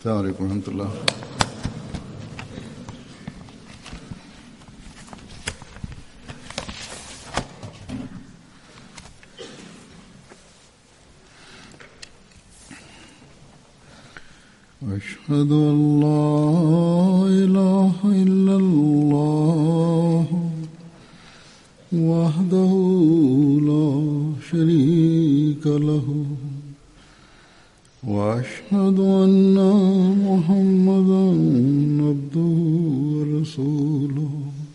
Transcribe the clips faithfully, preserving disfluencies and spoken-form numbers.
السلام عليكم ورحمة الله. أشهد أن لا إله إلا الله وحده لا شريك له وأشهد أن محمدا عبده ورسوله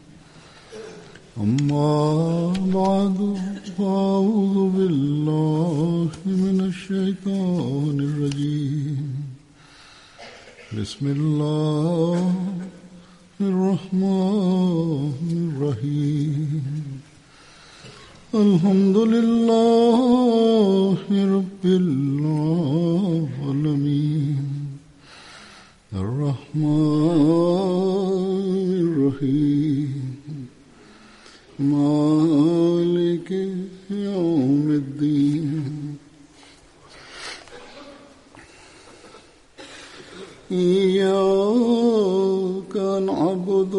أما بعد فأعوذ بالله من الشيطان الرجيم بسم الله الرحمن الرحيم الحمد لله رب العالمين الرحمن الرحيم مالك يوم الدين إياك نعبد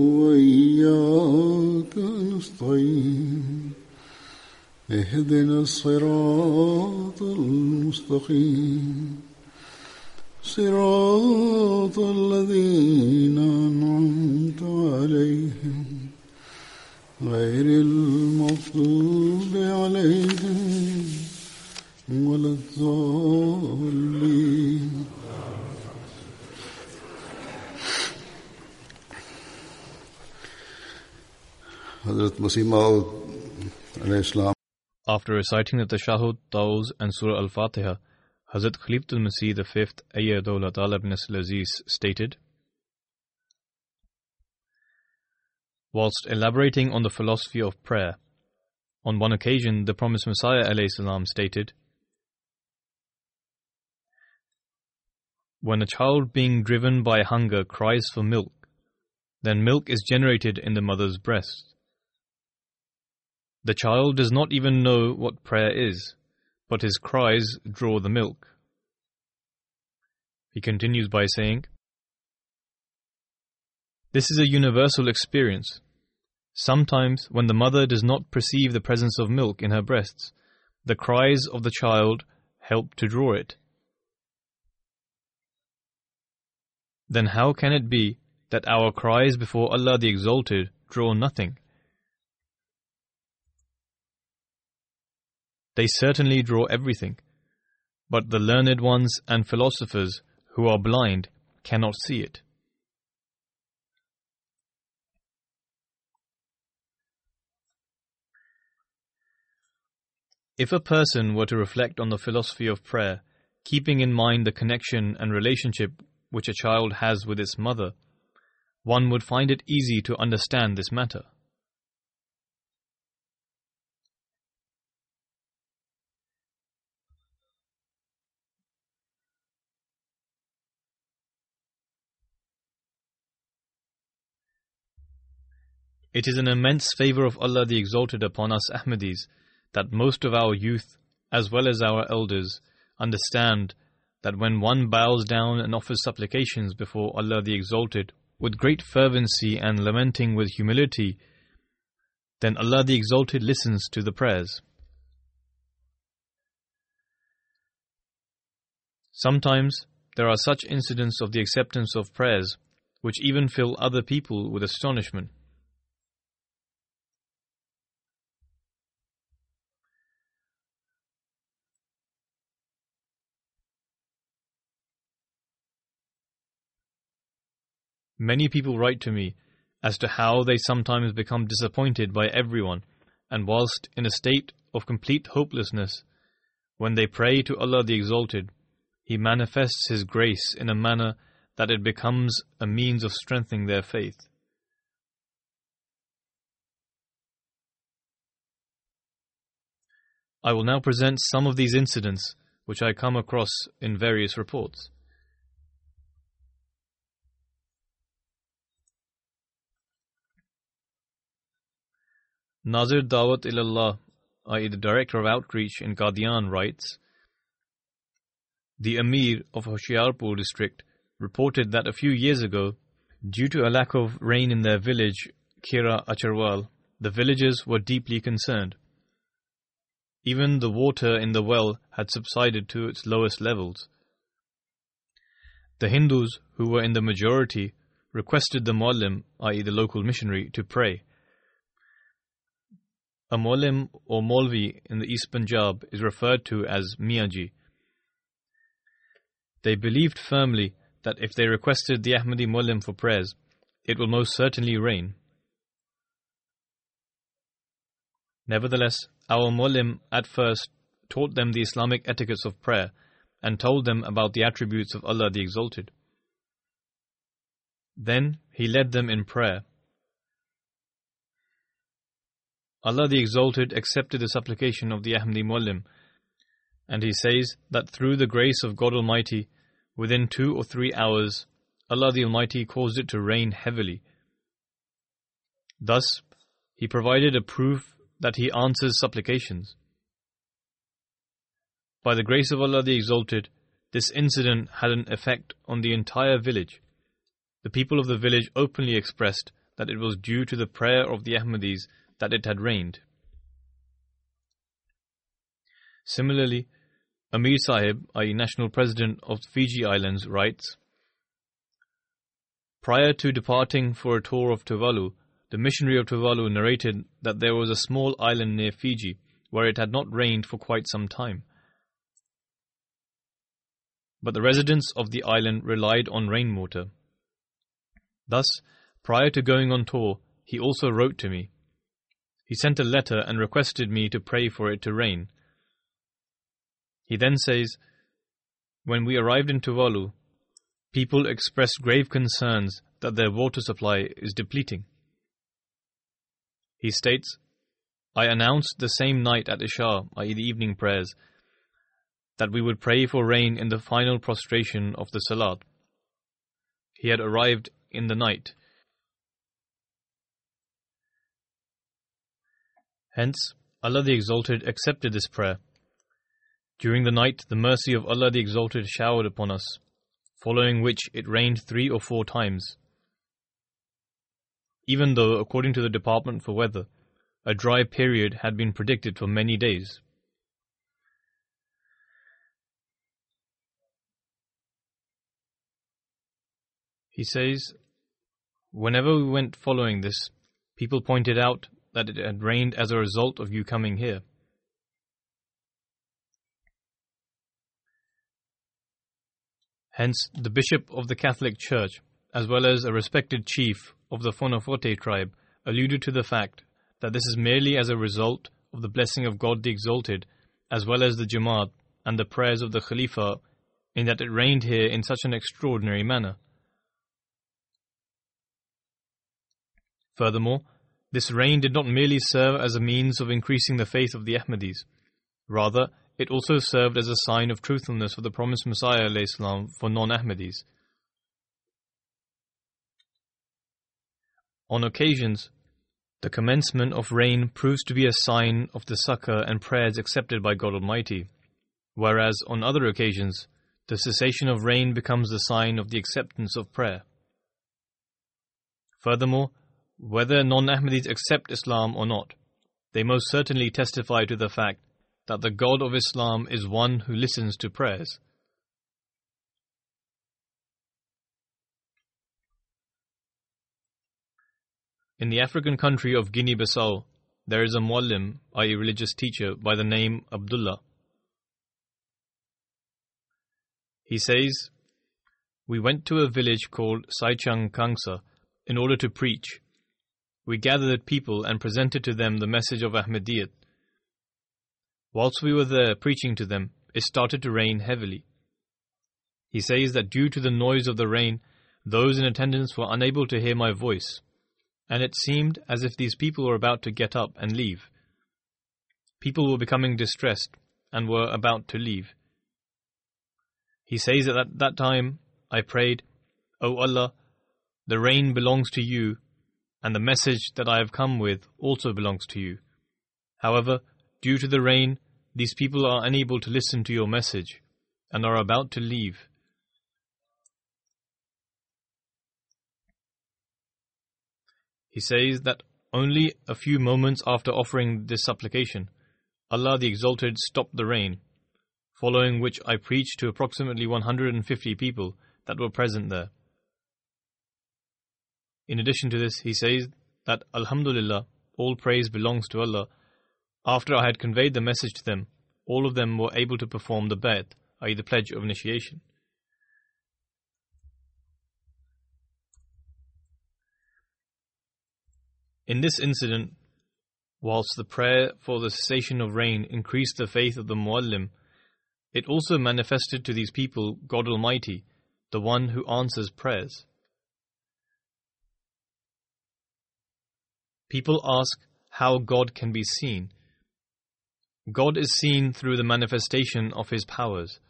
وإياك نستعين اهدنا الصراط المستقيم صراط الذين أنعمت عليهم غير المغضوب عليهم ولا الضالين. Hazrat Masih Maud alayhi salam. After reciting the Tashahhud, Tawz and Surah Al-Fatiha, Hazrat Khalifatul Masih the fifth, Ayyadullah Ta'ala ibn Aziz, stated, whilst elaborating on the philosophy of prayer, on one occasion the promised Messiah alayhi salam stated, when a child being driven by hunger cries for milk, then milk is generated in the mother's breast. The child does not even know what prayer is, but his cries draw the milk. He continues by saying, this is a universal experience. Sometimes, when the mother does not perceive the presence of milk in her breasts, the cries of the child help to draw it. Then how can it be that our cries before Allah the Exalted draw nothing? They certainly draw everything, but the learned ones and philosophers who are blind cannot see it. If a person were to reflect on the philosophy of prayer, keeping in mind the connection and relationship which a child has with its mother, one would find it easy to understand this matter. It is an immense favour of Allah the Exalted upon us Ahmadis that most of our youth, as well as our elders, understand that when one bows down and offers supplications before Allah the Exalted with great fervency and lamenting with humility, then Allah the Exalted listens to the prayers. Sometimes there are such incidents of the acceptance of prayers which even fill other people with astonishment. Many people write to me as to how they sometimes become disappointed by everyone, and whilst in a state of complete hopelessness, when they pray to Allah the Exalted, He manifests His grace in a manner that it becomes a means of strengthening their faith. I will now present some of these incidents which I come across in various reports. Nazir Dawat Ilallah, that is the Director of Outreach in Qadian, writes, the Amir of Hoshiarpur district reported that a few years ago, due to a lack of rain in their village, Kira Acharwal, the villagers were deeply concerned. Even the water in the well had subsided to its lowest levels. The Hindus, who were in the majority, requested the Muallim, that is the local missionary, to pray. A Muallim or Maulvi in the East Punjab is referred to as Miaji. They believed firmly that if they requested the Ahmadi Muallim for prayers, it will most certainly rain. Nevertheless, our Muallim at first taught them the Islamic etiquettes of prayer and told them about the attributes of Allah the Exalted. Then he led them in prayer. Allah the Exalted accepted the supplication of the Ahmadi Muallim, and he says that through the grace of God Almighty, within two or three hours, Allah the Almighty caused it to rain heavily. Thus, he provided a proof that he answers supplications. By the grace of Allah the Exalted, this incident had an effect on the entire village. The people of the village openly expressed that it was due to the prayer of the Ahmadis that it had rained. Similarly, Amir Sahib, that is National President of the Fiji Islands, writes, prior to departing for a tour of Tuvalu, the missionary of Tuvalu narrated that there was a small island near Fiji where it had not rained for quite some time. But the residents of the island relied on rainwater. Thus, prior to going on tour, he also wrote to me. He sent a letter and requested me to pray for it to rain. He then says, when we arrived in Tuvalu, people expressed grave concerns that their water supply is depleting. He states, I announced the same night at Isha, that is the evening prayers, that we would pray for rain in the final prostration of the Salat. He had arrived in the night. Hence, Allah the Exalted accepted this prayer. During the night, the mercy of Allah the Exalted showered upon us, following which it rained three or four times. Even though, according to the Department for Weather, a dry period had been predicted for many days. He says, whenever we went following this, people pointed out that it had rained as a result of you coming here. Hence, the Bishop of the Catholic Church, as well as a respected chief of the Fonafote tribe, alluded to the fact that this is merely as a result of the blessing of God the Exalted, as well as the Jamaat and the prayers of the Khalifa, in that it rained here in such an extraordinary manner. Furthermore, this rain did not merely serve as a means of increasing the faith of the Ahmadis. Rather, it also served as a sign of truthfulness of the promised Messiah ﷺ for non-Ahmadis. On occasions, the commencement of rain proves to be a sign of the succor and prayers accepted by God Almighty, whereas on other occasions, the cessation of rain becomes the sign of the acceptance of prayer. Furthermore, whether non-Ahmadis accept Islam or not, they most certainly testify to the fact that the God of Islam is one who listens to prayers. In the African country of Guinea-Bissau, there is a Muallim, that is religious teacher, by the name Abdullah. He says, we went to a village called Saichang Kangsa in order to preach. We gathered people and presented to them the message of Ahmadiyyat. Whilst we were there preaching to them, it started to rain heavily. He says that due to the noise of the rain, those in attendance were unable to hear my voice, and it seemed as if these people were about to get up and leave. People were becoming distressed and were about to leave. He says that at that time I prayed, O Allah, the rain belongs to you, and the message that I have come with also belongs to you. However, due to the rain, these people are unable to listen to your message and are about to leave. He says that only a few moments after offering this supplication, Allah the Exalted stopped the rain, following which I preached to approximately one hundred fifty people that were present there. In addition to this, he says that Alhamdulillah, all praise belongs to Allah. After I had conveyed the message to them, all of them were able to perform the bayt, that is the pledge of initiation. In this incident, whilst the prayer for the cessation of rain increased the faith of the Muallim, it also manifested to these people God Almighty, the one who answers prayers. People ask how God can be seen. God is seen through the manifestation of His powers.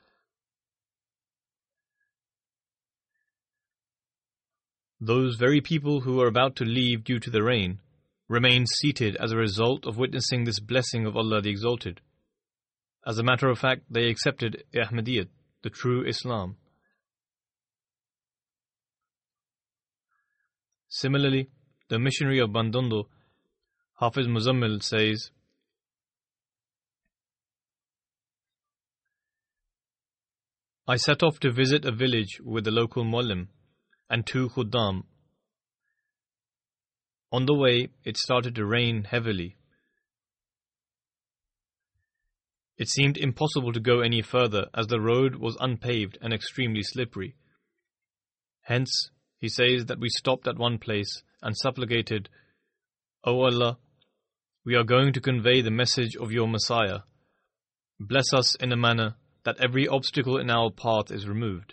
Those very people who are about to leave due to the rain remain seated as a result of witnessing this blessing of Allah the Exalted. As a matter of fact, they accepted Ahmadiyyat, the true Islam. Similarly, the missionary of Bandondo, Hafiz Muzammil, says, I set off to visit a village with the local Muallim and two Khuddam. On the way, it started to rain heavily. It seemed impossible to go any further as the road was unpaved and extremely slippery. Hence, he says that we stopped at one place and supplicated, O Allah, we are going to convey the message of your Messiah. Bless us in a manner that every obstacle in our path is removed.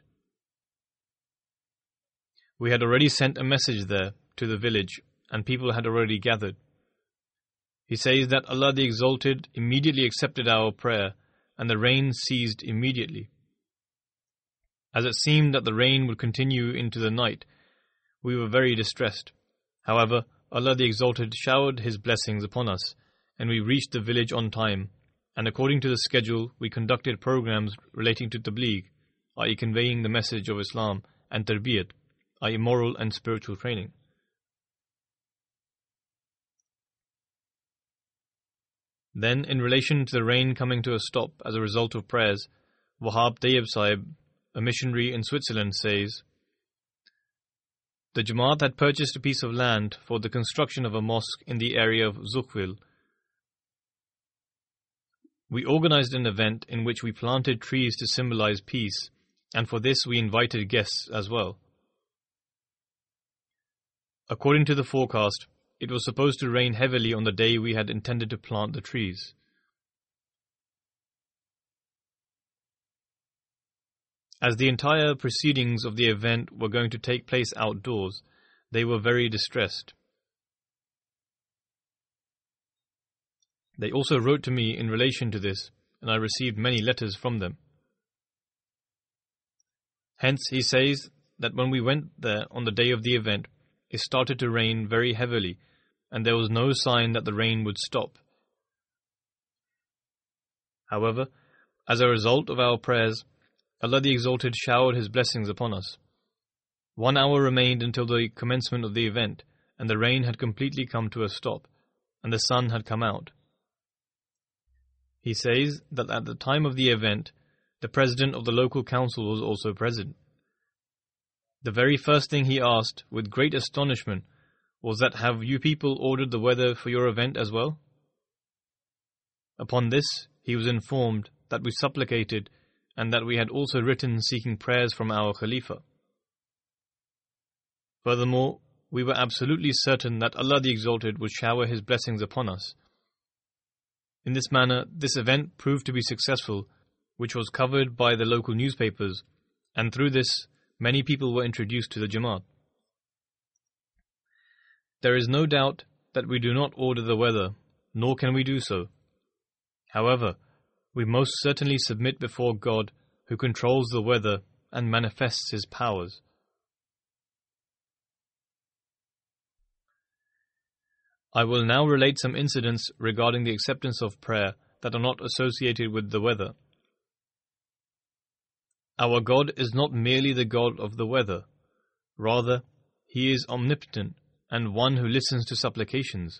We had already sent a message there to the village and people had already gathered. He says that Allah the Exalted immediately accepted our prayer and the rain ceased immediately. As it seemed that the rain would continue into the night, we were very distressed. However, Allah the Exalted showered His blessings upon us and we reached the village on time, and according to the schedule we conducted programs relating to tabligh, that is conveying the message of Islam, and tarbiyat, that is moral and spiritual training. Then, in relation to the rain coming to a stop as a result of prayers, Wahab Tayyib Sahib, a missionary in Switzerland, says, the Jamaat had purchased a piece of land for the construction of a mosque in the area of Zukhwil. We organized an event in which we planted trees to symbolize peace, and for this we invited guests as well. According to the forecast, it was supposed to rain heavily on the day we had intended to plant the trees. As the entire proceedings of the event were going to take place outdoors, they were very distressed. They also wrote to me in relation to this, and I received many letters from them. Hence, he says that when we went there on the day of the event, it started to rain very heavily, and there was no sign that the rain would stop. However, as a result of our prayers, Allah the Exalted showered His blessings upon us. One hour remained until the commencement of the event, and the rain had completely come to a stop, and the sun had come out. He says that at the time of the event, the president of the local council was also present. The very first thing he asked, with great astonishment, was that, have you people ordered the weather for your event as well? Upon this, he was informed that we supplicated and that we had also written seeking prayers from our Khalifa. Furthermore, we were absolutely certain that Allah the Exalted would shower His blessings upon us. In this manner, this event proved to be successful, which was covered by the local newspapers, and through this, many people were introduced to the Jamaat. There is no doubt that we do not order the weather, nor can we do so. However, we most certainly submit before God, who controls the weather and manifests His powers. I will now relate some incidents regarding the acceptance of prayer that are not associated with the weather. Our God is not merely the God of the weather. Rather, He is omnipotent, and one who listens to supplications.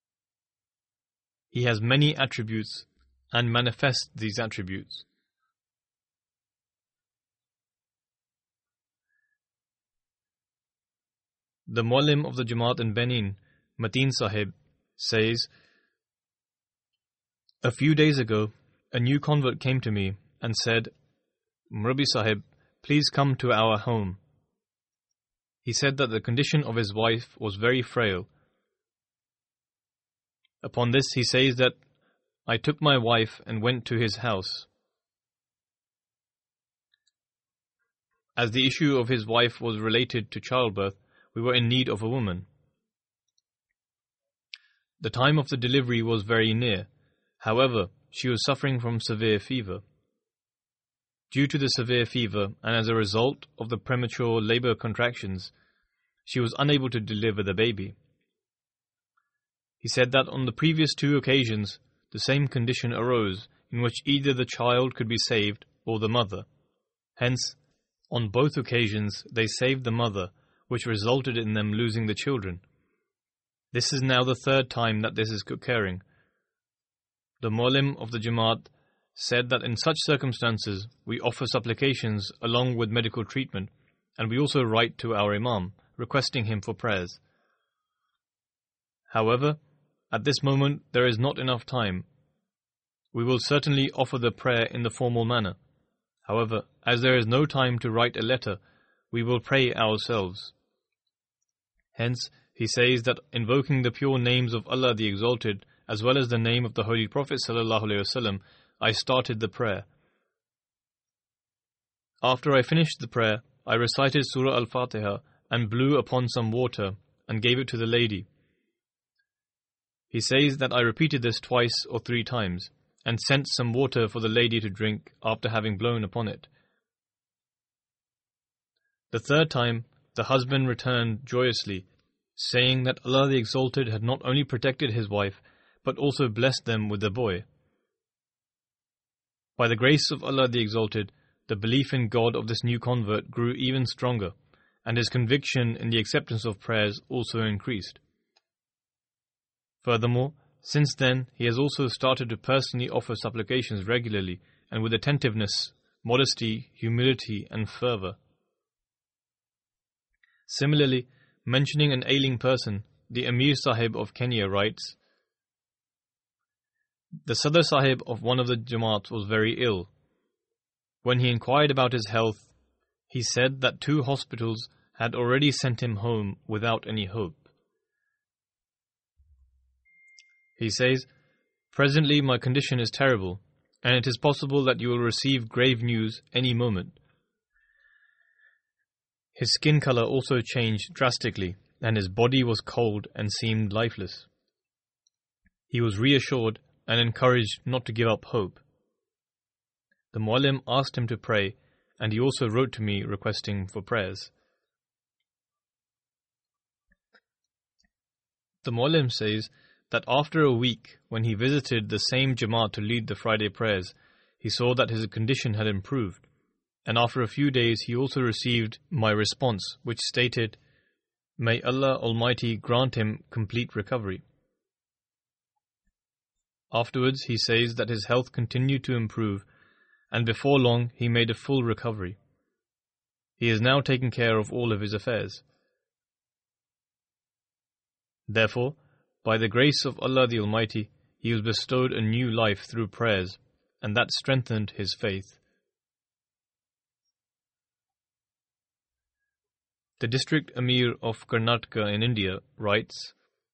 He has many attributes and manifests these attributes. The Muallim of the Jamaat in Benin, Mateen Sahib, says, "A few days ago, a new convert came to me and said, 'Murabbi Sahib, please come to our home.' He said that the condition of his wife was very frail. Upon this, he says that I took my wife and went to his house. As the issue of his wife was related to childbirth, we were in need of a woman. The time of the delivery was very near. However, she was suffering from severe fever. Due to the severe fever and as a result of the premature labor contractions, she was unable to deliver the baby. He said that on the previous two occasions, the same condition arose in which either the child could be saved or the mother. Hence, on both occasions, they saved the mother, which resulted in them losing the children. This is now the third time that this is occurring. The Muallim of the Jamaat said that in such circumstances, we offer supplications along with medical treatment, and we also write to our Imam, requesting him for prayers. However, at this moment, there is not enough time. We will certainly offer the prayer in the formal manner. However, as there is no time to write a letter, we will pray ourselves. Hence, he says that invoking the pure names of Allah the Exalted, as well as the name of the Holy Prophet ﷺ, I started the prayer. After I finished the prayer, I recited Surah Al-Fatiha and blew upon some water and gave it to the lady. He says that I repeated this twice or three times and sent some water for the lady to drink after having blown upon it. The third time, the husband returned joyously, saying that Allah the Exalted had not only protected his wife, but also blessed them with a boy. By the grace of Allah the Exalted, the belief in God of this new convert grew even stronger, and his conviction in the acceptance of prayers also increased. Furthermore, since then, he has also started to personally offer supplications regularly and with attentiveness, modesty, humility, and fervor. Similarly, mentioning an ailing person, the Amir Sahib of Kenya writes, "The Sadr Sahib of one of the Jamaats was very ill. When he inquired about his health, he said that two hospitals had already sent him home without any hope. He says, 'Presently my condition is terrible, and it is possible that you will receive grave news any moment.' His skin color also changed drastically, and his body was cold and seemed lifeless. He was reassured and encouraged not to give up hope. The Muallim asked him to pray, and he also wrote to me requesting for prayers." The Muallim says that after a week, when he visited the same Jamaat to lead the Friday prayers, he saw that his condition had improved, and after a few days he also received my response, which stated, "May Allah Almighty grant him complete recovery." Afterwards, he says that his health continued to improve, and before long he made a full recovery. He is now taking care of all of his affairs. Therefore, by the grace of Allah the Almighty, he was bestowed a new life through prayers, and that strengthened his faith. The district Amir of Karnataka in India writes,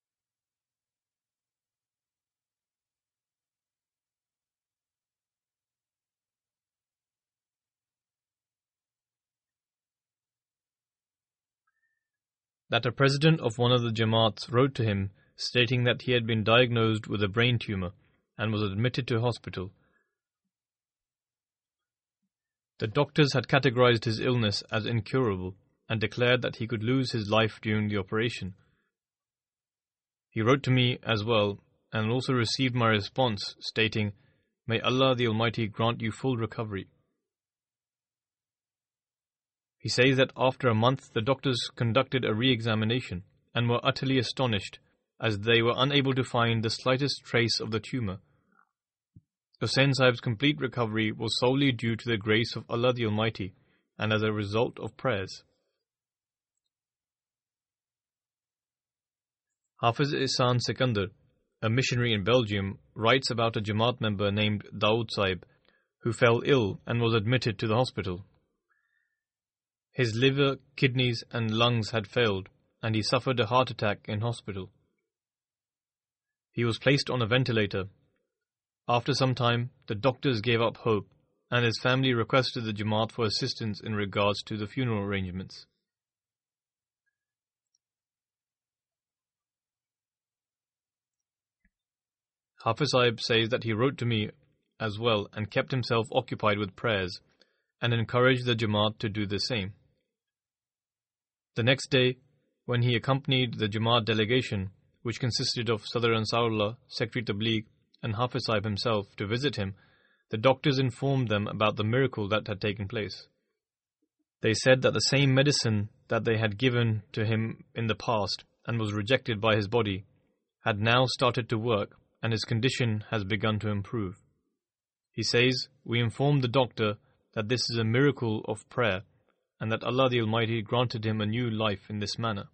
that a president of one of the Jamaats wrote to him stating that he had been diagnosed with a brain tumor and was admitted to hospital. The doctors had categorized his illness as incurable and declared that he could lose his life during the operation. He wrote to me as well and also received my response stating, "May Allah the Almighty grant you full recovery." He says that after a month the doctors conducted a re-examination and were utterly astonished, as they were unable to find the slightest trace of the tumour. Hussain Sahib's complete recovery was solely due to the grace of Allah the Almighty and as a result of prayers. Hafiz Ihsan Sikandar, a missionary in Belgium, writes about a Jamaat member named Dawood Sahib, who fell ill and was admitted to the hospital. His liver, kidneys and lungs had failed, and he suffered a heart attack in hospital. He was placed on a ventilator. After some time, the doctors gave up hope, and his family requested the Jamaat for assistance in regards to the funeral arrangements. Hafiz Sahib says that he wrote to me as well and kept himself occupied with prayers and encouraged the Jamaat to do the same. The next day, when he accompanied the Jamaat delegation, which consisted of Sadr Ansarullah, Secretary Tabligh and Hafiz Sahib himself, to visit him, the doctors informed them about the miracle that had taken place. They said that the same medicine that they had given to him in the past and was rejected by his body had now started to work, and his condition has begun to improve. He says, "We informed the doctor that this is a miracle of prayer and that Allah the Almighty granted him a new life in this manner."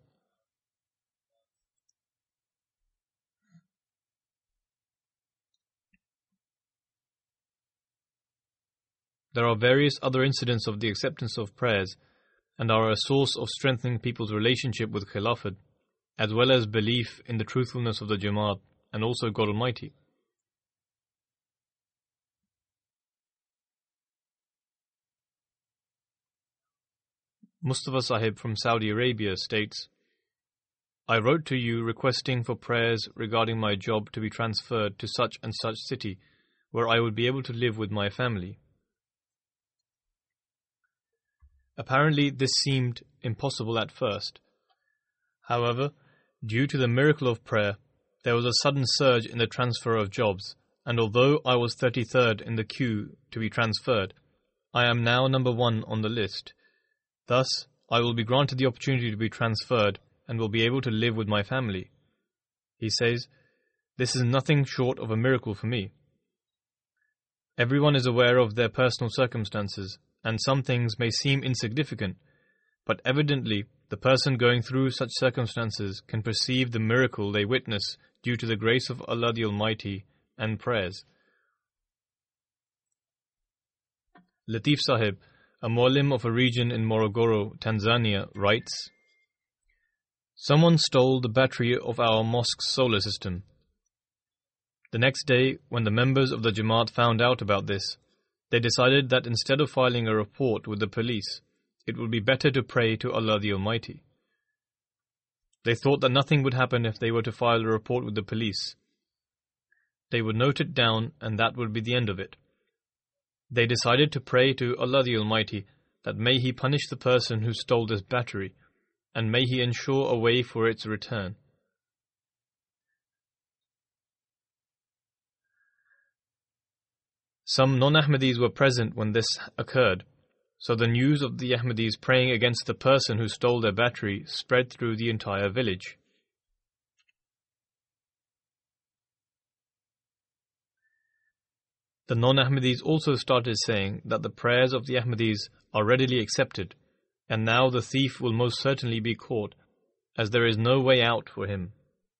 There are various other incidents of the acceptance of prayers and are a source of strengthening people's relationship with Khilafat, as well as belief in the truthfulness of the Jamaat and also God Almighty. Mustafa Sahib from Saudi Arabia states, "I wrote to you requesting for prayers regarding my job to be transferred to such and such city where I would be able to live with my family." Apparently this seemed impossible at first. However, due to the miracle of prayer, there was a sudden surge in the transfer of jobs, and although I was thirty-third in the queue to be transferred, I am now number one on the list. Thus, I will be granted the opportunity to be transferred and will be able to live with my family. He says, "This is nothing short of a miracle for me." Everyone is aware of their personal circumstances, and some things may seem insignificant, but evidently the person going through such circumstances can perceive the miracle they witness due to the grace of Allah the Almighty and prayers. Latif Sahib, a Muallim of a region in Morogoro, Tanzania, writes, "Someone stole the battery of our mosque's solar system. The next day, when the members of the Jamaat found out about this, they decided that instead of filing a report with the police, it would be better to pray to Allah the Almighty. They thought that nothing would happen if they were to file a report with the police. They would note it down and that would be the end of it. They decided to pray to Allah the Almighty that may He punish the person who stole this battery and may He ensure a way for its return. Some non-Ahmadis were present when this occurred, so the news of the Ahmadis praying against the person who stole their battery spread through the entire village. The non-Ahmadis also started saying that the prayers of the Ahmadis are readily accepted, and now the thief will most certainly be caught, as there is no way out for him.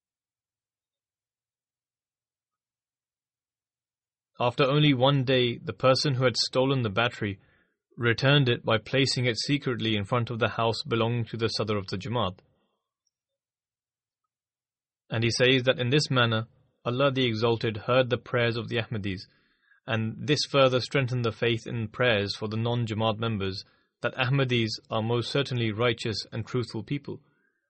After only one day, the person who had stolen the battery returned it by placing it secretly in front of the house belonging to the Sadr of the Jamaat. And he says that in this manner, Allah the Exalted heard the prayers of the Ahmadis, and this further strengthened the faith in prayers for the non-Jamaat members that Ahmadis are most certainly righteous and truthful people.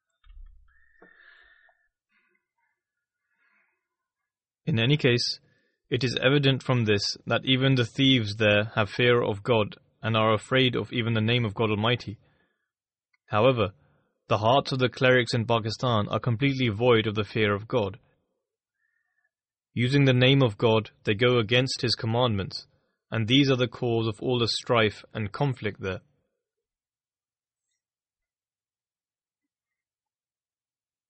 In any case, it is evident from this that even the thieves there have fear of God and are afraid of even the name of God Almighty. However, the hearts of the clerics in Pakistan are completely void of the fear of God. Using the name of God, they go against His commandments, and these are the cause of all the strife and conflict there.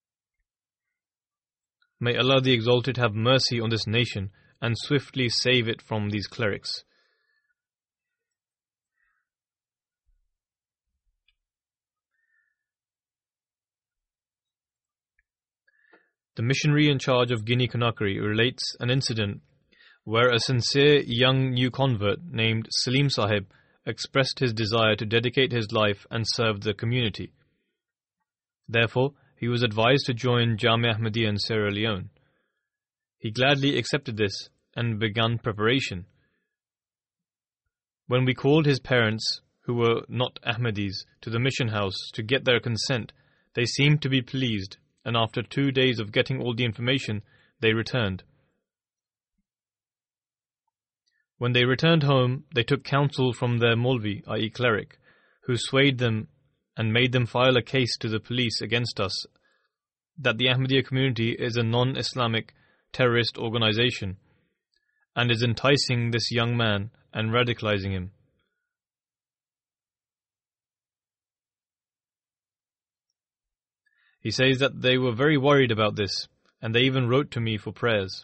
May Allah the Exalted have mercy on this nation and swiftly save it from these clerics. The missionary in charge of Guinea Conakry relates an incident where a sincere young new convert named Salim Sahib expressed his desire to dedicate his life and serve the community. Therefore, he was advised to join Jamia Ahmadiyya in Sierra Leone. He gladly accepted this and began preparation. When we called his parents, who were not Ahmadis, to the mission house to get their consent, they seemed to be pleased, and after two days of getting all the information, they returned. When they returned home, they took counsel from their Molvi, that is cleric, who swayed them and made them file a case to the police against us that the Ahmadiyya community is a non-Islamic terrorist organization and is enticing this young man and radicalizing him. He says that they were very worried about this, and they even wrote to me for prayers.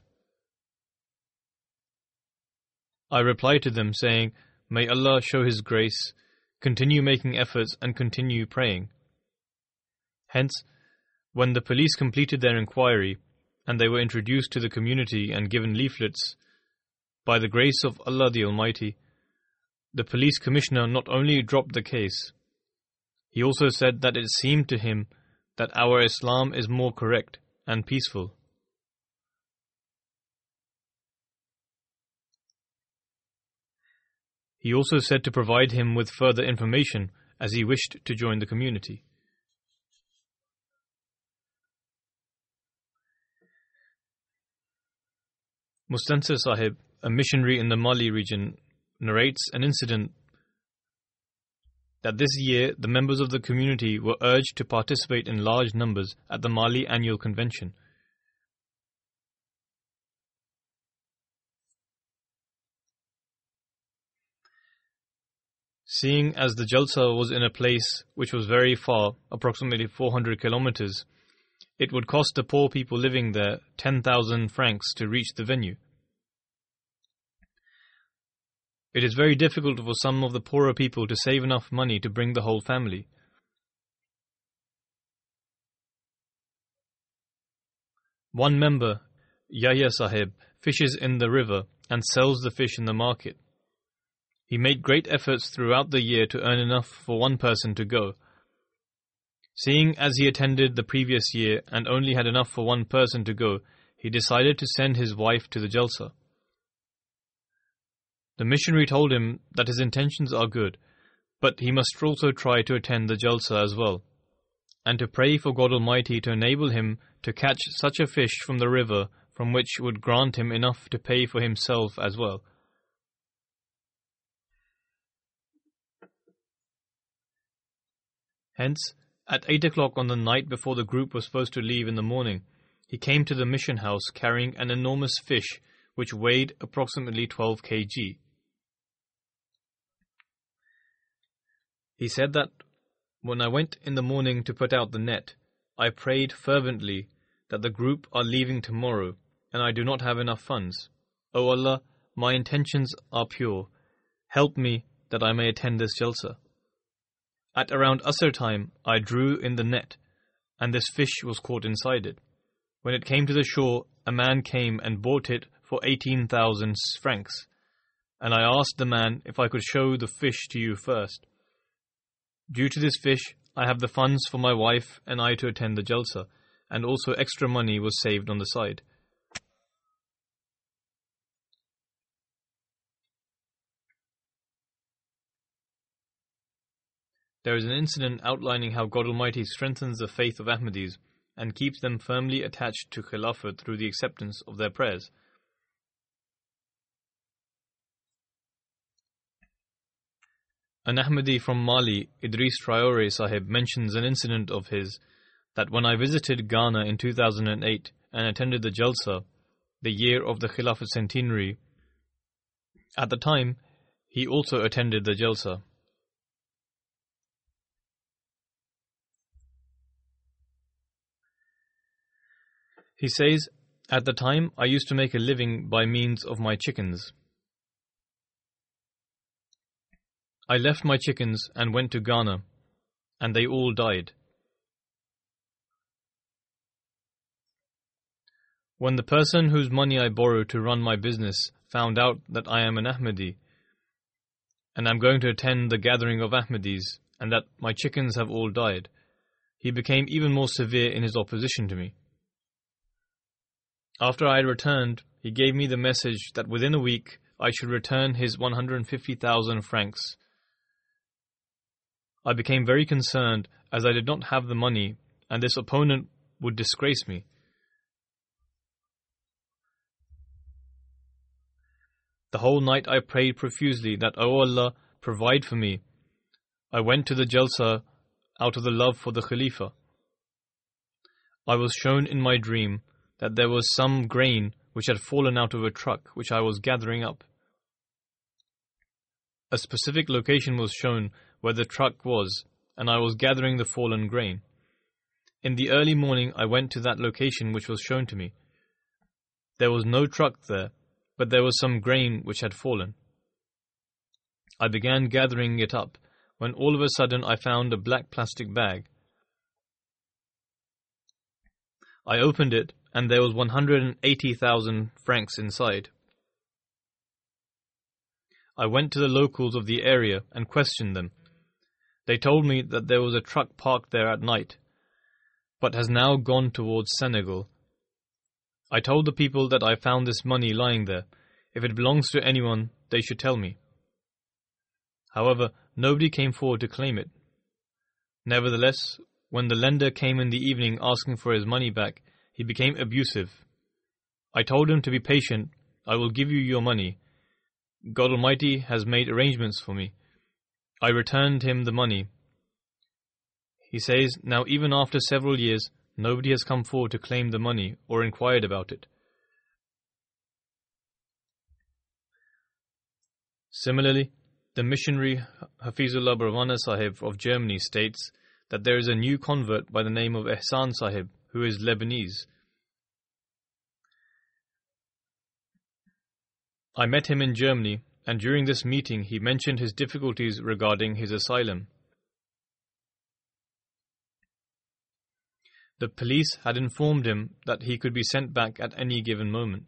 I replied to them saying, "May Allah show His grace, continue making efforts and continue praying." Hence, when the police completed their inquiry and they were introduced to the community and given leaflets, by the grace of Allah the Almighty, the police commissioner not only dropped the case, he also said that it seemed to him that our Islam is more correct and peaceful. He also said to provide him with further information as he wished to join the community. Mustansir Sahib, a missionary in the Mali region, narrates an incident that this year the members of the community were urged to participate in large numbers at the Mali annual convention. Seeing as the Jalsa was in a place which was very far, approximately four hundred kilometers, it would cost the poor people living there ten thousand francs to reach the venue. It is very difficult for some of the poorer people to save enough money to bring the whole family. One member, Yahya Sahib, fishes in the river and sells the fish in the market. He made great efforts throughout the year to earn enough for one person to go. Seeing as he attended the previous year and only had enough for one person to go, he decided to send his wife to the Jalsa. The missionary told him that his intentions are good, but he must also try to attend the Jalsa as well, and to pray for God Almighty to enable him to catch such a fish from the river from which would grant him enough to pay for himself as well. Hence, at eight o'clock on the night before the group was supposed to leave in the morning, he came to the mission house carrying an enormous fish which weighed approximately twelve kilograms. He said that, "When I went in the morning to put out the net, I prayed fervently that the group are leaving tomorrow and I do not have enough funds. O Allah, my intentions are pure. Help me that I may attend this Jalsa." At around Asr time, I drew in the net, and this fish was caught inside it. When it came to the shore, a man came and bought it for eighteen thousand francs, and I asked the man if I could show the fish to you first. Due to this fish, I have the funds for my wife and I to attend the Jalsa, and also extra money was saved on the side. There is an incident outlining how God Almighty strengthens the faith of Ahmadis and keeps them firmly attached to Khilafat through the acceptance of their prayers. An Ahmadi from Mali, Idris Traore Sahib, mentions an incident of his that when I visited Ghana in two thousand eight and attended the Jalsa, the year of the Khilafat centenary, at the time he also attended the Jalsa. He says, At the time, I used to make a living by means of my chickens. I left my chickens and went to Ghana, and they all died. When the person whose money I borrowed to run my business found out that I am an Ahmadi, and I'm going to attend the gathering of Ahmadis, and that my chickens have all died, he became even more severe in his opposition to me. After I had returned, he gave me the message that within a week I should return his one hundred fifty thousand francs. I became very concerned as I did not have the money, and this opponent would disgrace me. The whole night I prayed profusely that, O Allah, provide for me. I went to the Jalsa out of the love for the Khalifa. I was shown in my dream that there was some grain which had fallen out of a truck which I was gathering up. A specific location was shown where the truck was, and I was gathering the fallen grain. In the early morning I went to that location which was shown to me. There was no truck there, but there was some grain which had fallen. I began gathering it up, when all of a sudden I found a black plastic bag. I opened it, and there was one hundred eighty thousand francs inside. I went to the locals of the area and questioned them. They told me that there was a truck parked there at night, but has now gone towards Senegal. I told the people that I found this money lying there. If it belongs to anyone, they should tell me. However, nobody came forward to claim it. Nevertheless, when the lender came in the evening asking for his money back, he became abusive. I told him to be patient. I will give you your money. God Almighty has made arrangements for me. I returned him the money. He says, now even after several years, nobody has come forward to claim the money or inquired about it. Similarly, the missionary Hafizullah Barwana Sahib of Germany states that there is a new convert by the name of Ehsan Sahib, who is Lebanese. I met him in Germany, and during this meeting he mentioned his difficulties regarding his asylum. The police had informed him that he could be sent back at any given moment.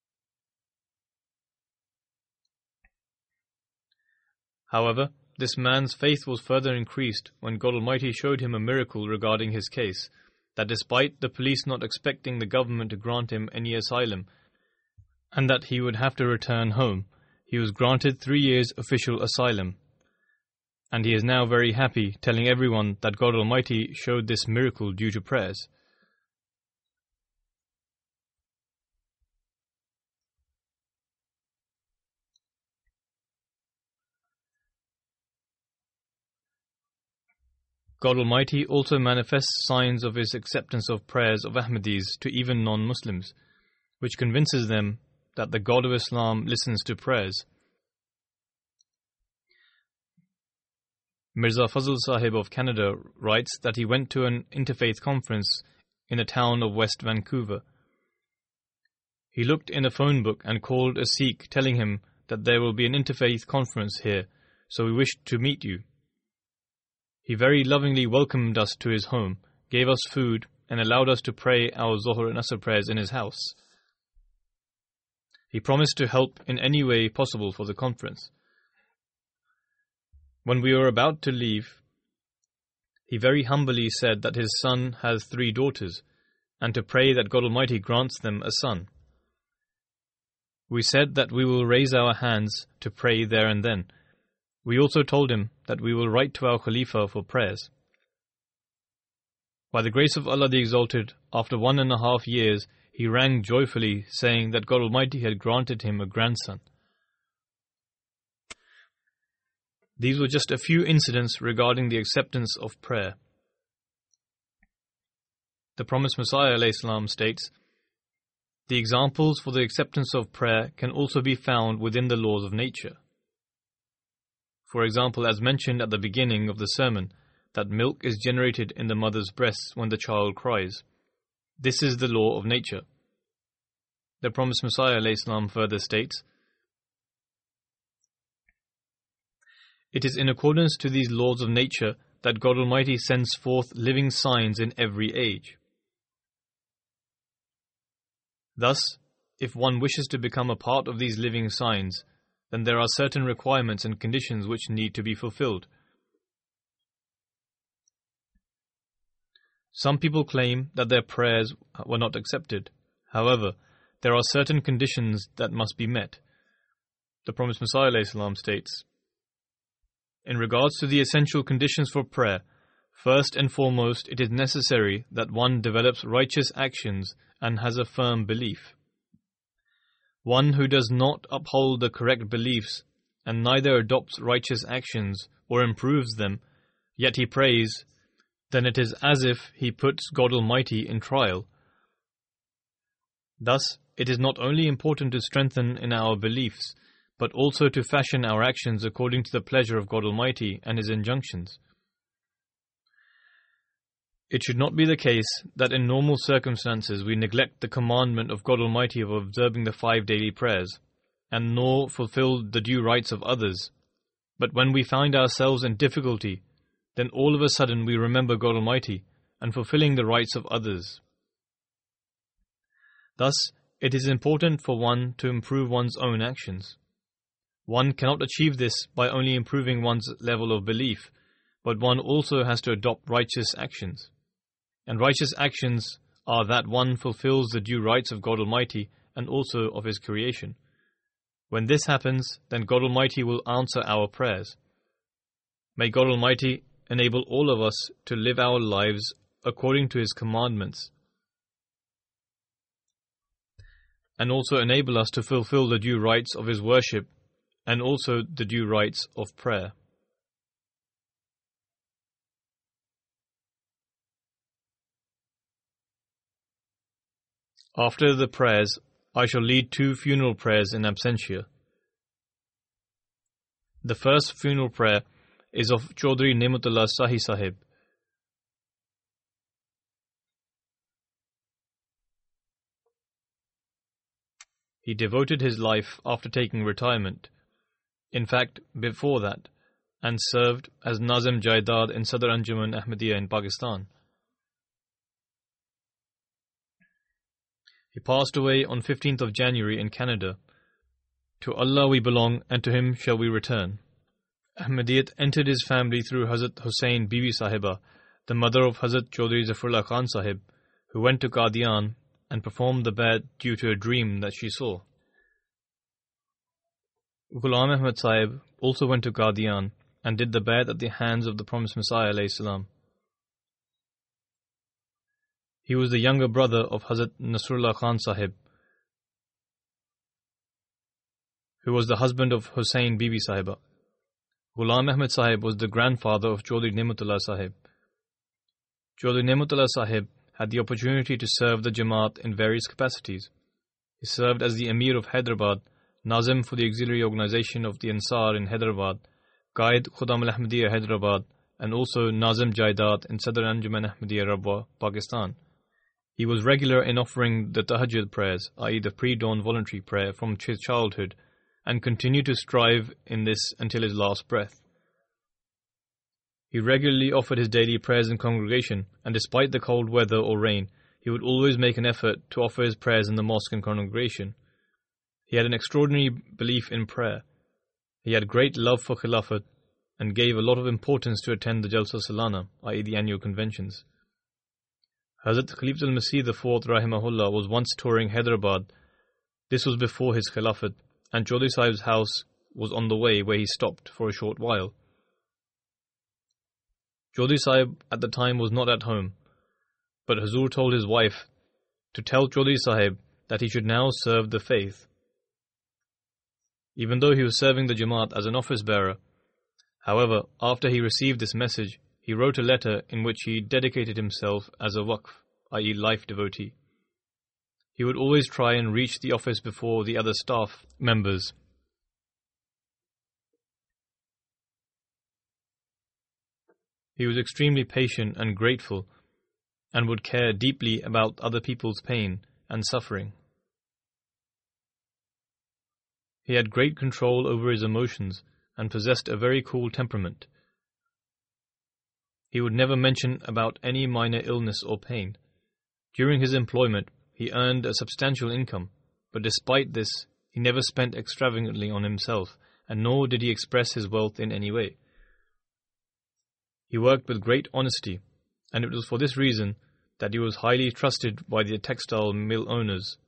However, this man's faith was further increased when God Almighty showed him a miracle regarding his case, that despite the police not expecting the government to grant him any asylum, and that he would have to return home, he was granted three years official asylum. And he is now very happy, telling everyone that God Almighty showed this miracle due to prayers. God Almighty also manifests signs of His acceptance of prayers of Ahmadis to even non-Muslims, which convinces them that the God of Islam listens to prayers. Mirza Fazl Sahib of Canada writes that he went to an interfaith conference in the town of West Vancouver. He looked in a phone book and called a Sikh telling him that there will be an interfaith conference here, so we wish to meet you. He very lovingly welcomed us to his home, gave us food, and allowed us to pray our Zohar and Asr prayers in his house. He promised to help in any way possible for the conference. When we were about to leave, he very humbly said that his son has three daughters, and to pray that God Almighty grants them a son. We said that we will raise our hands to pray there and then. We also told him that we will write to our Khalifa for prayers. By the grace of Allah the Exalted, after one and a half years, he rang joyfully, saying that God Almighty had granted him a grandson. These were just a few incidents regarding the acceptance of prayer. The promised Messiah ﷺ states, the examples for the acceptance of prayer can also be found within the laws of nature. For example, as mentioned at the beginning of the sermon, that milk is generated in the mother's breasts when the child cries. This is the law of nature. The promised Messiah ﷺ further states, "It is in accordance to these laws of nature that God Almighty sends forth living signs in every age. Thus, if one wishes to become a part of these living signs, then there are certain requirements and conditions which need to be fulfilled. Some people claim that their prayers were not accepted. However, there are certain conditions that must be met." The promised Messiah ﷺ states, "In regards to the essential conditions for prayer, first and foremost, it is necessary that one develops righteous actions and has a firm belief. One who does not uphold the correct beliefs and neither adopts righteous actions or improves them, yet he prays, then it is as if he puts God Almighty in trial. Thus, it is not only important to strengthen in our beliefs, but also to fashion our actions according to the pleasure of God Almighty and His injunctions. It should not be the case that in normal circumstances we neglect the commandment of God Almighty of observing the five daily prayers, and nor fulfill the due rights of others. But when we find ourselves in difficulty, then all of a sudden we remember God Almighty and fulfilling the rights of others. Thus, it is important for one to improve one's own actions. One cannot achieve this by only improving one's level of belief, but one also has to adopt righteous actions. And righteous actions are that one fulfills the due rights of God Almighty and also of His creation. When this happens, then God Almighty will answer our prayers. May God Almighty enable all of us to live our lives according to His commandments, and also enable us to fulfill the due rights of His worship and also the due rights of prayer. After the prayers, I shall lead two funeral prayers in absentia. The first funeral prayer is of Chaudhry Nematullah Sahi Sahib. He devoted his life after taking retirement, in fact before that, and served as Nazim Jaidad in Sadr Anjuman Ahmadiyya in Pakistan. He passed away on fifteenth of January in Canada. To Allah we belong and to Him shall we return. Ahmadiyyat entered his family through Hazrat Hussain Bibi Sahiba, the mother of Hazrat Chaudhry Zafarullah Khan Sahib, who went to Qadian and performed the Bai'at due to a dream that she saw. Ghulam Ahmad Sahib also went to Qadian and did the Bai'at at the hands of the promised Messiah alayhi salam. He was the younger brother of Hazrat Nasrullah Khan Sahib, who was the husband of Hussain Bibi Sahiba. Ghulam Ahmad Sahib was the grandfather of Chaudhry Nematullah Sahib. Chaudhry Nematullah Sahib had the opportunity to serve the Jamaat in various capacities. He served as the Emir of Hyderabad, Nazim for the auxiliary organization of the Ansar in Hyderabad, Qaid Khudam al-Ahmadiyya Hyderabad, and also Nazim Jaidad in Sadr Anjuman Ahmadiyya Rabwa, Pakistan. He was regular in offering the Tahajjud prayers, that is the pre-dawn voluntary prayer, from his childhood, and continued to strive in this until his last breath. He regularly offered his daily prayers in congregation, and despite the cold weather or rain, he would always make an effort to offer his prayers in the mosque and congregation. He had an extraordinary belief in prayer. He had great love for Khilafat and gave a lot of importance to attend the Jalsa Salana, that is the annual conventions. Hazrat Khalifatul Masih the fourth Rahimahullah was once touring Hyderabad. This was before his Khilafat, and Chaudhry Sahib's house was on the way where he stopped for a short while. Chaudhry Sahib at the time was not at home, but Hazur told his wife to tell Chaudhry Sahib that he should now serve the faith. Even though he was serving the Jamaat as an office bearer, however, after he received this message, he wrote a letter in which he dedicated himself as a waqf, that is life devotee. He would always try and reach the office before the other staff members. He was extremely patient and grateful, and would care deeply about other people's pain and suffering. He had great control over his emotions and possessed a very cool temperament. He would never mention about any minor illness or pain. During his employment, he earned a substantial income, but despite this, he never spent extravagantly on himself, and nor did he express his wealth in any way. He worked with great honesty, and it was for this reason that he was highly trusted by the textile mill owners.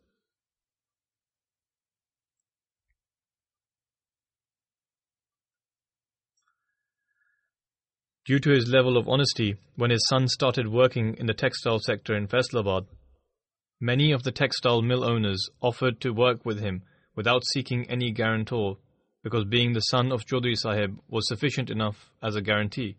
Due to his level of honesty, when his son started working in the textile sector in Faisalabad, many of the textile mill owners offered to work with him without seeking any guarantor, because being the son of Chaudhry Sahib was sufficient enough as a guarantee.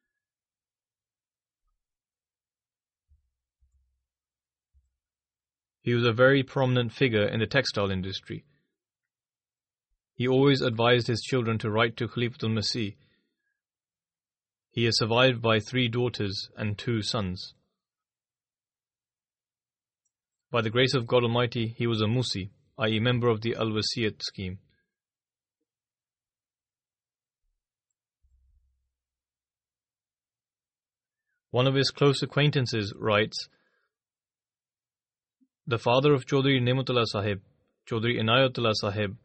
He was a very prominent figure in the textile industry. He always advised his children to write to Khalifatul Masih. He is survived by three daughters and two sons. By the grace of God Almighty, he was a Musi, that is member of the Al-Wasiyat scheme. One of his close acquaintances writes, the father of Chaudhry Nematullah Sahib, Chaudhry Inayatullah Sahib,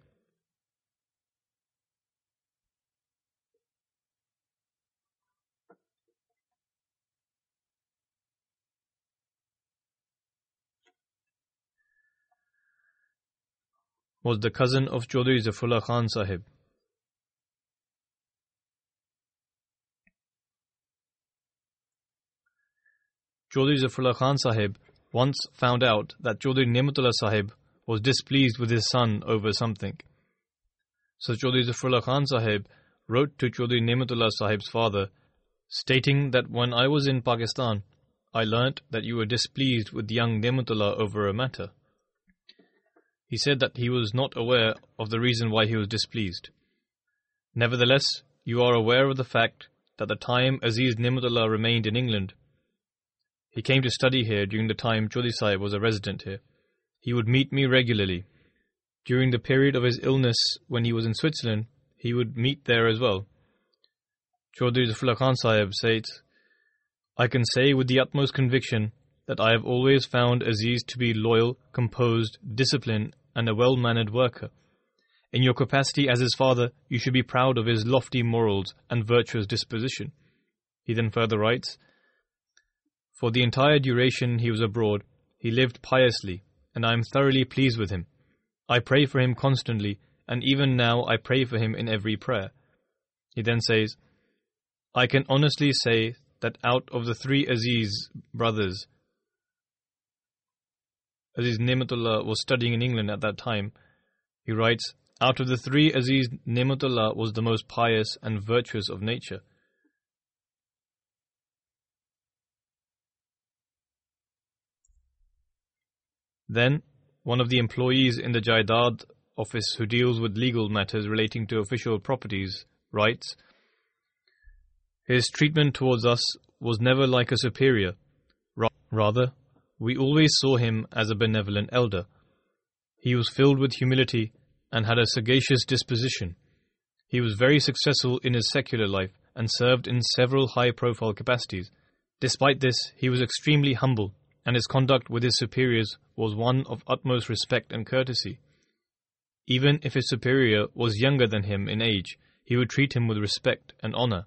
was the cousin of Chaudhry Zafrullah Khan Sahib. Chaudhry Zafrullah Khan Sahib once found out that Chaudhry Nematullah Sahib was displeased with his son over something. So Chaudhry Zafrullah Khan Sahib wrote to Chaudhry Nematullah Sahib's father, stating that when I was in Pakistan, I learnt that you were displeased with young Nematullah over a matter. He said that he was not aware of the reason why he was displeased. Nevertheless, you are aware of the fact that the time Aziz Nematullah remained in England, he came to study here during the time Chaudhry Sahib was a resident here. He would meet me regularly. During the period of his illness when he was in Switzerland, he would meet there as well. Chaudhry Zafrullah Khan Sahib says, I can say with the utmost conviction that I have always found Aziz to be loyal, composed, disciplined, and a well-mannered worker. In your capacity as his father, you should be proud of his lofty morals and virtuous disposition. He then further writes, for the entire duration he was abroad, he lived piously, and I am thoroughly pleased with him. I pray for him constantly, and even now I pray for him in every prayer. He then says, I can honestly say that out of the three Aziz brothers, Aziz Nematullah was studying in England at that time. He writes, out of the three, Aziz Nematullah was the most pious and virtuous of nature. Then, one of the employees in the Jaidad office who deals with legal matters relating to official properties writes, his treatment towards us was never like a superior. Rather, we always saw him as a benevolent elder. He was filled with humility and had a sagacious disposition. He was very successful in his secular life and served in several high-profile capacities. Despite this, he was extremely humble, and his conduct with his superiors was one of utmost respect and courtesy. Even if his superior was younger than him in age, he would treat him with respect and honor.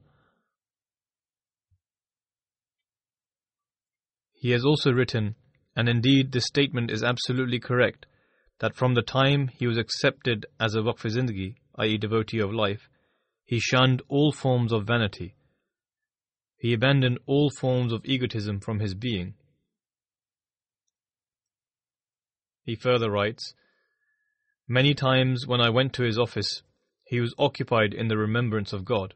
He has also written, and indeed this statement is absolutely correct, that from the time he was accepted as a Waqf-e-Zindagi, that is devotee of life, he shunned all forms of vanity. He abandoned all forms of egotism from his being. He further writes, many times when I went to his office, he was occupied in the remembrance of God.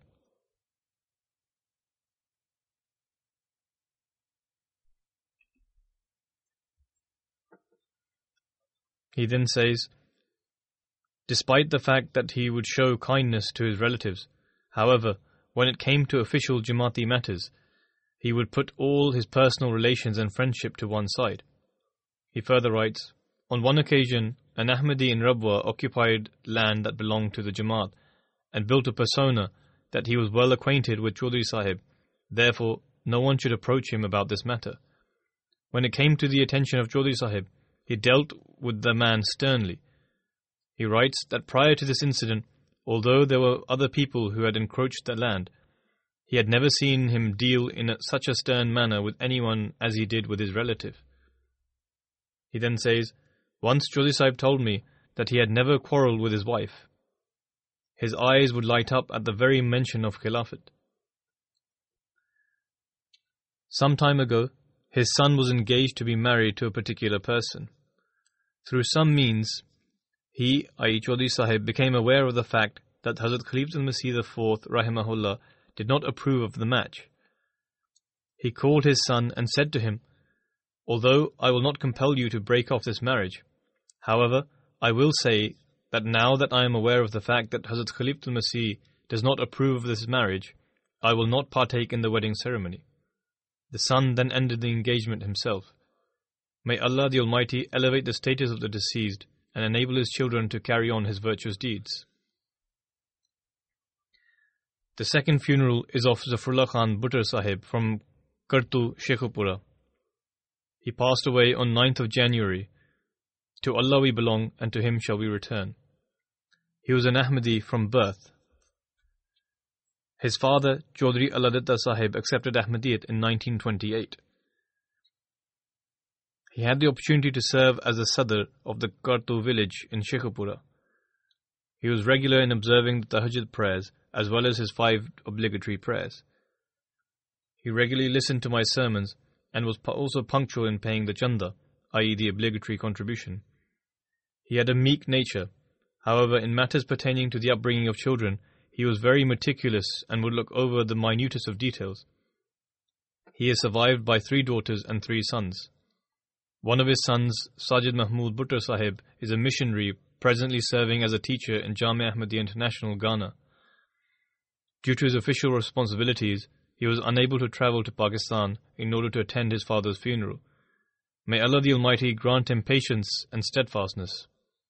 He then says, despite the fact that he would show kindness to his relatives, however, when it came to official Jamaati matters, he would put all his personal relations and friendship to one side. He further writes, on one occasion, an Ahmadi in Rabwa occupied land that belonged to the Jamaat and built a persona that he was well acquainted with Chaudhry Sahib. Therefore, no one should approach him about this matter. When it came to the attention of Chaudhry Sahib, he dealt with the man sternly. He writes that prior to this incident, although there were other people who had encroached the land, he had never seen him deal in a, such a stern manner with anyone as he did with his relative. He then says, once Chaudhry Sahib told me that he had never quarrelled with his wife. His eyes would light up at the very mention of Khilafat. Some time ago, his son was engaged to be married to a particular person. Through some means, he, that is. Chaudhry Sahib, became aware of the fact that Hazrat Khalifatul Masih the fourth, rahimahullah, did not approve of the match. He called his son and said to him, although I will not compel you to break off this marriage, however, I will say that now that I am aware of the fact that Hazrat Khalifatul Masih does not approve of this marriage, I will not partake in the wedding ceremony. The son then ended the engagement himself. May Allah the Almighty elevate the status of the deceased and enable his children to carry on his virtuous deeds. The second funeral is of Zafrullah Khan Buttar Sahib from Kartu, Shekhupura. He passed away on ninth of January. To Allah we belong and to Him shall we return. He was an Ahmadi from birth. His father, Chaudhry Aladitta Sahib, accepted Ahmadiyyat in nineteen twenty-eight. He had the opportunity to serve as the Sadr of the Kartu village in Shekhupura. He was regular in observing the Tahajjud prayers as well as his five obligatory prayers. He regularly listened to my sermons and was also punctual in paying the chanda, that is the obligatory contribution. He had a meek nature. However, in matters pertaining to the upbringing of children, he was very meticulous and would look over the minutest of details. He is survived by three daughters and three sons. One of his sons, Sajid Mahmood Buttar Sahib, is a missionary presently serving as a teacher in Jamia Ahmadiyya International, Ghana. Due to his official responsibilities, he was unable to travel to Pakistan in order to attend his father's funeral. May Allah the Almighty grant him patience and steadfastness.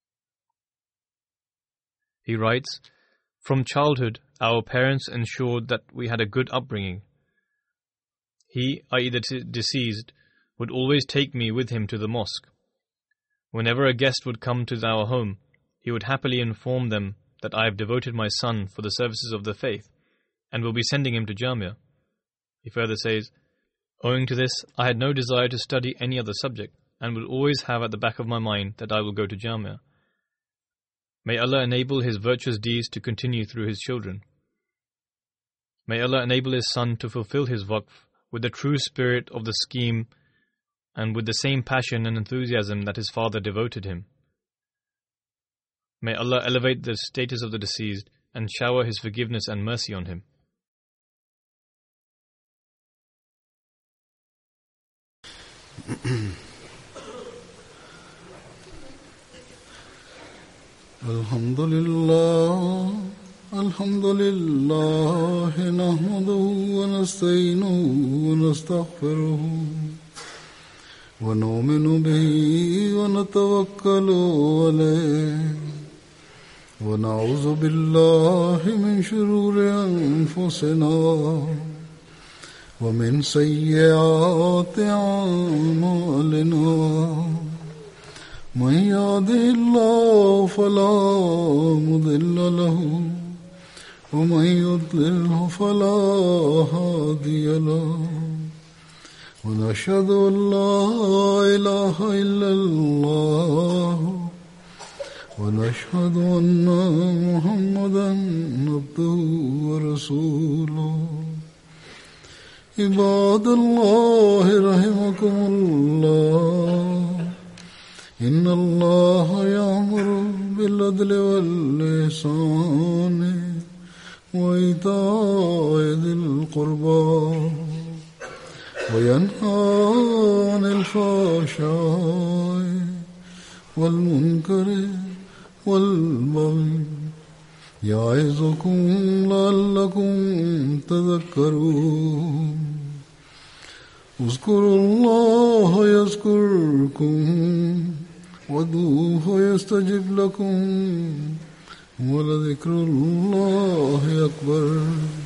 He writes, from childhood, our parents ensured that we had a good upbringing. He, that is the deceased, would always take me with him to the mosque. Whenever a guest would come to our home, he would happily inform them that I have devoted my son for the services of the faith and will be sending him to Jamia. He further says, owing to this, I had no desire to study any other subject and will always have at the back of my mind that I will go to Jamia. May Allah enable his virtuous deeds to continue through his children. May Allah enable his son to fulfill his waqf with the true spirit of the scheme and with the same passion and enthusiasm that his father devoted him. May Allah elevate the status of the deceased and shower his forgiveness and mercy on him. Alhamdulillah, Alhamdulillah, nahmaduhu wa nasta'inuhu wa nastaghfiruhu wa nu'minu bihi wa natawakkalu alayhi wa na'udhu billahi min shururi anfusina wa min sayyiati a'malina. من يهده الله فلا مضل له ومن يضلله فلا هادي له ونشهد أن لا إله إلا الله ونشهد أن محمدا عبده ورسوله عباد الله رحمكم الله إن الله يأمر بالعدل والإحسان وإيتاء ذي القربى وينهى عن الفحشاء والمنكر والبغي يعظكم لعلكم تذكرون اذكروا الله يذكركم وادعوه يستجب لكم ولذكر الله أكبر.